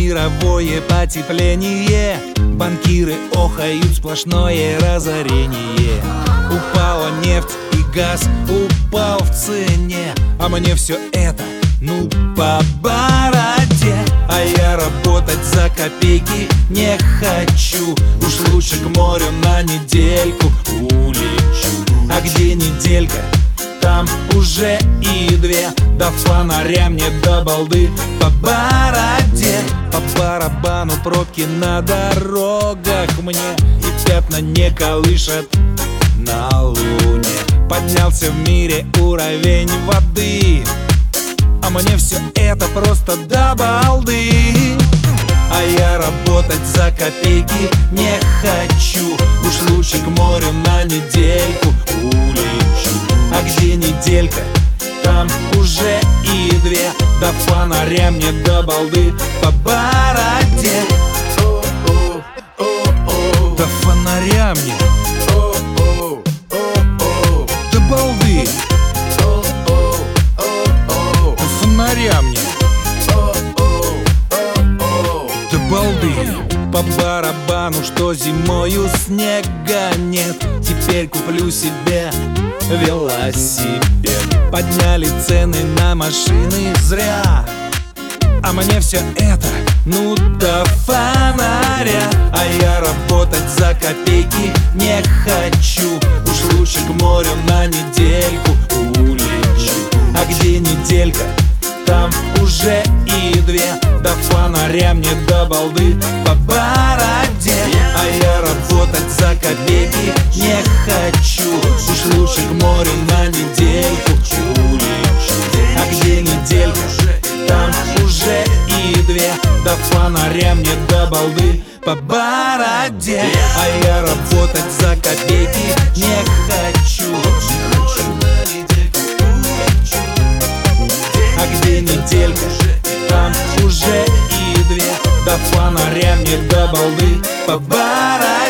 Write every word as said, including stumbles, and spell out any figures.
мировое потепление. Банкиры охают, сплошное разорение. Упала нефть и газ, упал в цене. А мне все это, ну, по бороде. А я работать за копейки не хочу. Уж лучше к морю на недельку улечу. А где неделька, там уже и две. До фонаря мне до балды по бороде. По барабану пробки на дорогах мне и пятна не колышат на луне. Поднялся в мире уровень воды, а мне все это просто до балды. А я работать за копейки не хочу. Уж лучше к морю на недельку улечу. А где неделька, там уже и две. До фонаря мне до балды по бороде. До фонаря мне до балды. До фонаря мне до балды. По барабану, что зимою снега нет. Теперь куплю себе велосипед. Подняли цены на машины зря, а мне все это, ну, до фонаря. А я работать за копейки не хочу. Уж лучше к морю на недельку улечу. А где неделька, там уже и две. До фонаря мне до балды по бороде. А я работать за копейки не хочу. Уж лучше к морю на недельку улечу. А где неделька, там уже и две. До фонаря мне до балды по бороде. А я работать за копейки не хочу. А где неделька, там уже и две. До фонаря мне до балды по бороде.